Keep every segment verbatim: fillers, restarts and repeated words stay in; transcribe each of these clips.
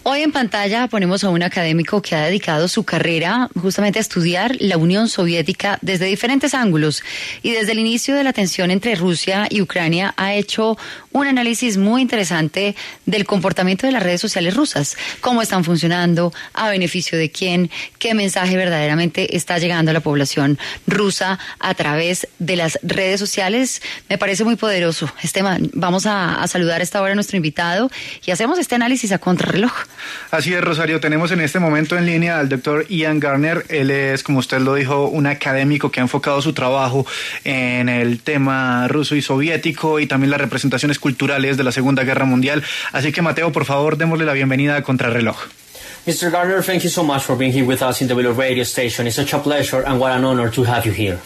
Hoy en pantalla ponemos a un académico que ha dedicado su carrera justamente a estudiar la Unión Soviética desde diferentes ángulos y desde el inicio de la tensión entre Rusia y Ucrania ha hecho un análisis muy interesante del comportamiento de las redes sociales rusas, cómo están funcionando, a beneficio de quién, qué mensaje verdaderamente está llegando a la población rusa a través de las redes sociales. Me parece muy poderoso. Esteban, vamos a, a saludar a esta hora a nuestro invitado y hacemos este análisis a contrarreloj. Así es, Rosario, tenemos en este momento en línea al doctor Ian Gardner. Él es, como usted lo dijo, un académico que ha enfocado su trabajo en el tema ruso y soviético y también las representaciones culturales de la Segunda Guerra Mundial. Así que, Mateo, por favor, démosle la bienvenida a Contrarreloj. mister Gardner, thank you so much for being here with us in the Below radio station. It's such a pleasure and what an honor to have you here.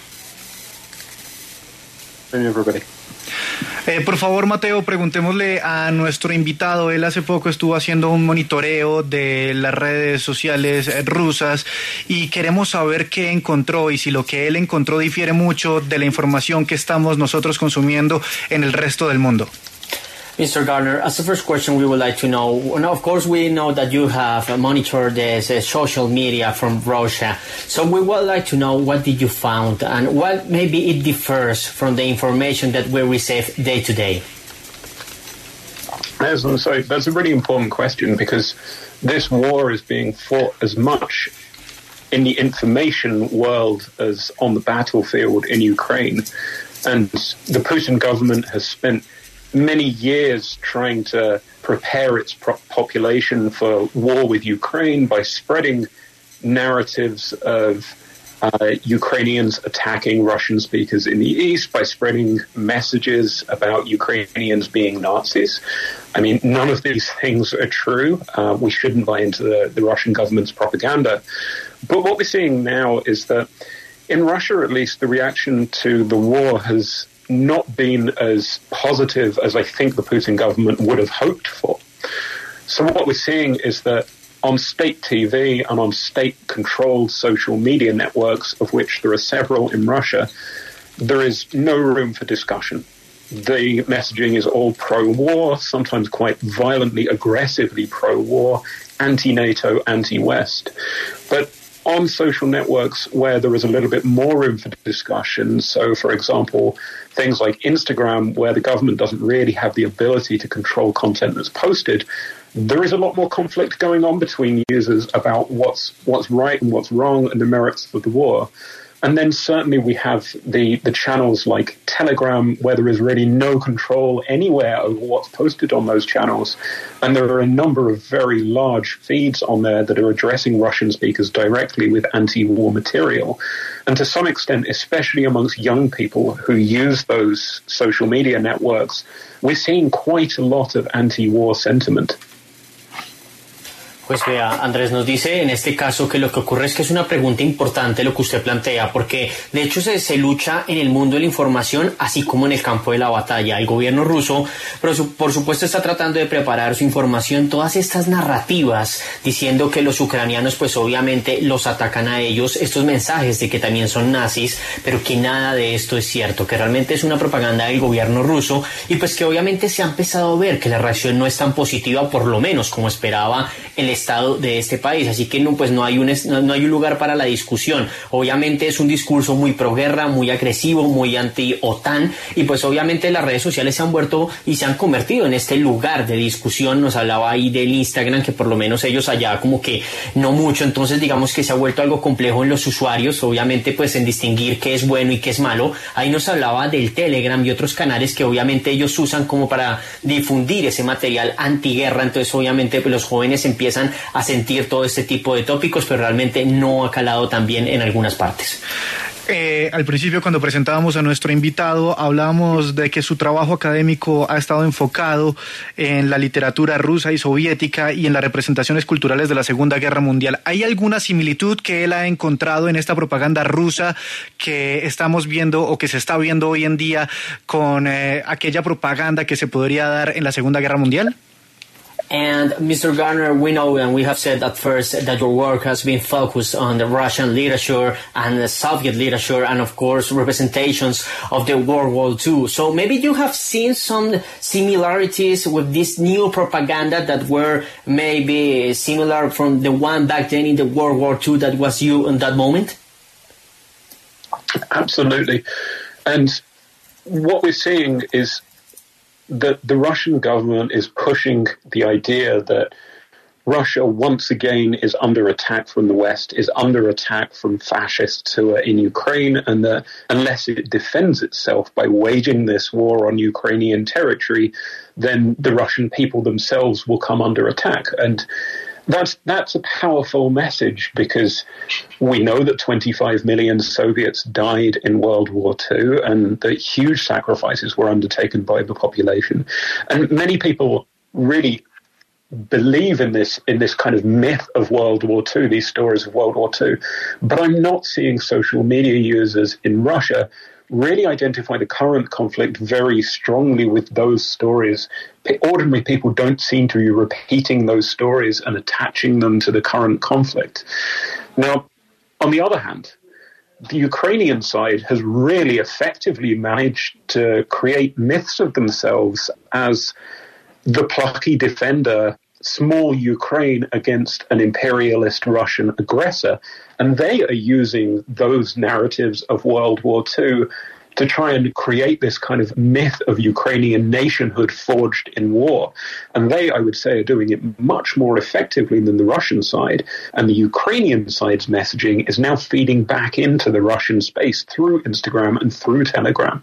Hey, everybody. Eh, por favor, Mateo, preguntémosle a nuestro invitado. Él hace poco estuvo haciendo un monitoreo de las redes sociales eh, rusas y queremos saber qué encontró y si lo que él encontró difiere mucho de la información que estamos nosotros consumiendo en el resto del mundo. mister Gardner, as the first question, we would like to know, now, of course, we know that you have monitored this uh, social media from Russia. So we would like to know what did you found and what maybe it differs from the information that we receive day to day. Yes, and so that's a really important question because this war is being fought as much in the information world as on the battlefield in Ukraine. And the Putin government has spent many years trying to prepare its pro- population for war with Ukraine by spreading narratives of uh, Ukrainians attacking Russian speakers in the East, by spreading messages about Ukrainians being Nazis. I mean, none of these things are true. Uh, we shouldn't buy into the, the Russian government's propaganda. But what we're seeing now is that in Russia, at least, the reaction to the war has not been as positive as I think the Putin government would have hoped for. So what we're seeing is that on state T V and on state-controlled social media networks, of which there are several in Russia, there is no room for discussion. The messaging is all pro-war, sometimes quite violently, aggressively pro-war, anti-NATO, anti-West. But on social networks where there is a little bit more room for discussion, so for example, things like Instagram, where the government doesn't really have the ability to control content that's posted, there is a lot more conflict going on between users about what's what's right and what's wrong and the merits of the war. And then certainly we have the, the channels like Telegram, where there is really no control anywhere over what's posted on those channels. And there are a number of very large feeds on there that are addressing Russian speakers directly with anti-war material. And to some extent, especially amongst young people who use those social media networks, we're seeing quite a lot of anti-war sentiment. Pues vea, Andrés nos dice en este caso que lo que ocurre es que es una pregunta importante lo que usted plantea, porque de hecho se, se lucha en el mundo de la información así como en el campo de la batalla. El gobierno ruso, pero su, por supuesto, está tratando de preparar su información, todas estas narrativas diciendo que los ucranianos pues obviamente los atacan a ellos, estos mensajes de que también son nazis, pero que nada de esto es cierto, que realmente es una propaganda del gobierno ruso y pues que obviamente se ha empezado a ver que la reacción no es tan positiva, por lo menos como esperaba el estado de este país, así que no, pues no hay un no, no hay un lugar para la discusión. Obviamente es un discurso muy proguerra, muy agresivo, muy anti-OTAN y pues obviamente las redes sociales se han vuelto y se han convertido en este lugar de discusión. Nos hablaba ahí del Instagram, que por lo menos ellos allá como que no mucho, entonces digamos que se ha vuelto algo complejo en los usuarios, obviamente pues en distinguir qué es bueno y qué es malo. Ahí nos hablaba del Telegram y otros canales que obviamente ellos usan como para difundir ese material antiguerra, entonces obviamente pues, los jóvenes empiezan a sentir todo este tipo de tópicos, pero realmente no ha calado tan bien en algunas partes. Eh, al principio, cuando presentábamos a nuestro invitado, hablábamos de que su trabajo académico ha estado enfocado en la literatura rusa y soviética y en las representaciones culturales de la Segunda Guerra Mundial. ¿Hay alguna similitud que él ha encontrado en esta propaganda rusa que estamos viendo o que se está viendo hoy en día con eh, aquella propaganda que se podría dar en la Segunda Guerra Mundial? And Mister Garner, we know and we have said at first that your work has been focused on the Russian literature and the Soviet literature and, of course, representations of the World War Two. So maybe you have seen some similarities with this new propaganda that were maybe similar from the one back then in the World War Two that was you in that moment? Absolutely. And what we're seeing is that the Russian government is pushing the idea that Russia once again is under attack from the West, is under attack from fascists who are in Ukraine, and that unless it defends itself by waging this war on Ukrainian territory, then the Russian people themselves will come under attack. And That's that's a powerful message, because we know that twenty-five million Soviets died in World War Two and that huge sacrifices were undertaken by the population. And many people really believe in this in this kind of myth of World War Two, these stories of World War Two. But I'm not seeing social media users in Russia really identify the current conflict very strongly with those stories. Ordinary people don't seem to be repeating those stories and attaching them to the current conflict. Now, on the other hand, the Ukrainian side has really effectively managed to create myths of themselves as the plucky defender, small Ukraine against an imperialist Russian aggressor. And they are using those narratives of World War Two to try and create this kind of myth of Ukrainian nationhood forged in war. And they, I would say, are doing it much more effectively than the Russian side. And the Ukrainian side's messaging is now feeding back into the Russian space through Instagram and through Telegram.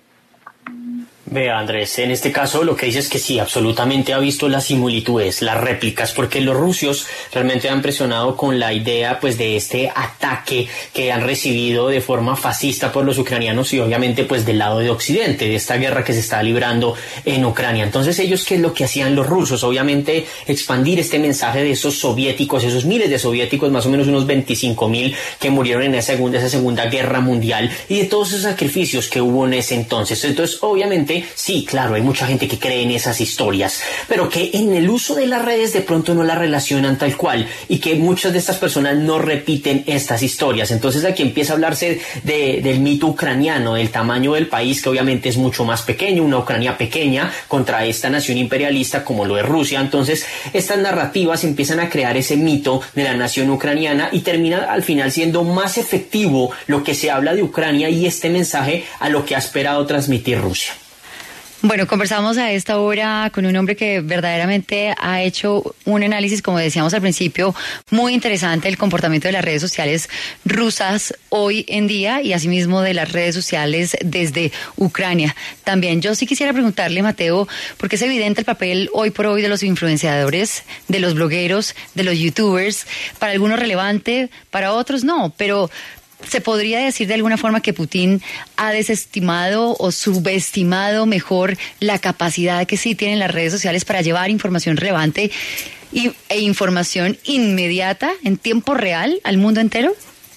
Vea, Andrés, en este caso lo que dice es que sí, absolutamente ha visto las similitudes, las réplicas, porque los rusos realmente han presionado con la idea pues de este ataque que han recibido de forma fascista por los ucranianos y obviamente pues del lado de Occidente, de esta guerra que se está librando en Ucrania. Entonces ellos, ¿qué es lo que hacían los rusos? Obviamente expandir este mensaje de esos soviéticos, esos miles de soviéticos, más o menos unos veinticinco mil que murieron en esa segunda, esa segunda guerra mundial y de todos esos sacrificios que hubo en ese entonces. Entonces, obviamente, sí, claro, hay mucha gente que cree en esas historias, pero que en el uso de las redes de pronto no las relacionan tal cual y que muchas de estas personas no repiten estas historias. Entonces aquí empieza a hablarse de, del mito ucraniano, del tamaño del país, que obviamente es mucho más pequeño, una Ucrania pequeña contra esta nación imperialista como lo es Rusia. Entonces estas narrativas empiezan a crear ese mito de la nación ucraniana y termina al final siendo más efectivo lo que se habla de Ucrania y este mensaje a lo que ha esperado transmitir Rusia. Bueno, conversamos a esta hora con un hombre que verdaderamente ha hecho un análisis, como decíamos al principio, muy interesante del comportamiento de las redes sociales rusas hoy en día y asimismo de las redes sociales desde Ucrania. También yo sí quisiera preguntarle, Mateo, porque es evidente el papel hoy por hoy de los influenciadores, de los blogueros, de los youtubers, para algunos relevante, para otros no, pero ¿se podría decir de alguna forma que Putin ha desestimado o subestimado mejor la capacidad que sí tienen las redes sociales para llevar información relevante y, e información inmediata en tiempo real al mundo entero?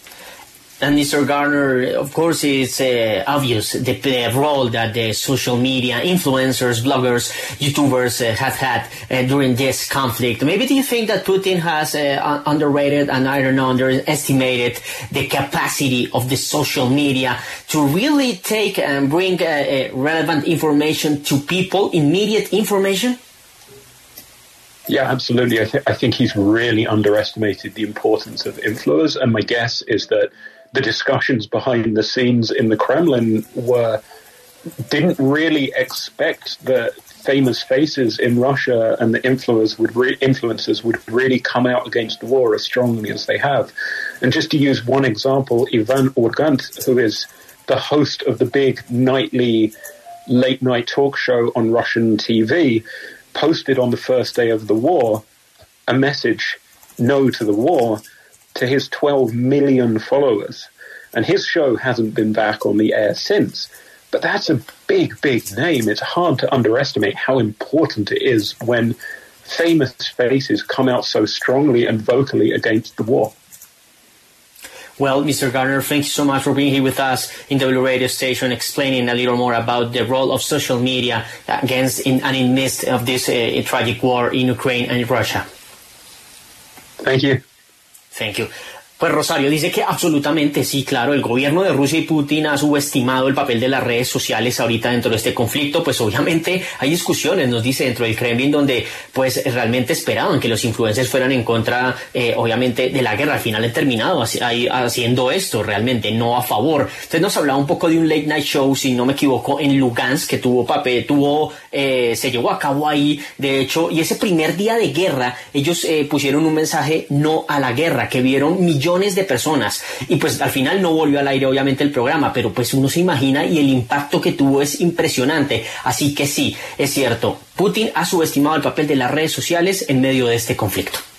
And Mister Garner, of course, it's uh, obvious the, the role that the social media influencers, bloggers, YouTubers uh, have had uh, during this conflict. Maybe do you think that Putin has uh, underrated and, I don't know, underestimated the capacity of the social media to really take and bring uh, uh, relevant information to people, immediate information? Yeah, absolutely. I, th- I think he's really underestimated the importance of influencers. And my guess is that the discussions behind the scenes in the Kremlin were didn't really expect that famous faces in Russia and the influencers would re- influencers would really come out against the war as strongly as they have. And just to use one example, Ivan Urgant, who is the host of the big nightly late night talk show on Russian T V, posted on the first day of the war a message, "No to the war," to his twelve million followers. And his show hasn't been back on the air since. But that's a big, big name. It's hard to underestimate how important it is when famous faces come out so strongly and vocally against the war. Well, Mister Garner, thank you so much for being here with us in the Blue Radio Station, explaining a little more about the role of social media against in, and in midst of this uh, tragic war in Ukraine and Russia. Thank you. Thank you. Pues Rosario dice que absolutamente sí, claro, el gobierno de Rusia y Putin ha subestimado el papel de las redes sociales ahorita dentro de este conflicto. Pues obviamente hay discusiones, nos dice, dentro del Kremlin, donde pues realmente esperaban que los influencers fueran en contra, eh, obviamente, de la guerra. Al final han terminado haci- haciendo esto, realmente, no a favor. Entonces nos hablaba un poco de un late night show, si no me equivoco, en Lugansk, que tuvo papel, tuvo, eh, se llevó a cabo ahí, de hecho, y ese primer día de guerra, ellos eh, pusieron un mensaje no a la guerra, que vieron millones de personas, y pues al final no volvió al aire obviamente el programa, pero pues uno se imagina, y el impacto que tuvo es impresionante. Así que sí, es cierto, Putin ha subestimado el papel de las redes sociales en medio de este conflicto.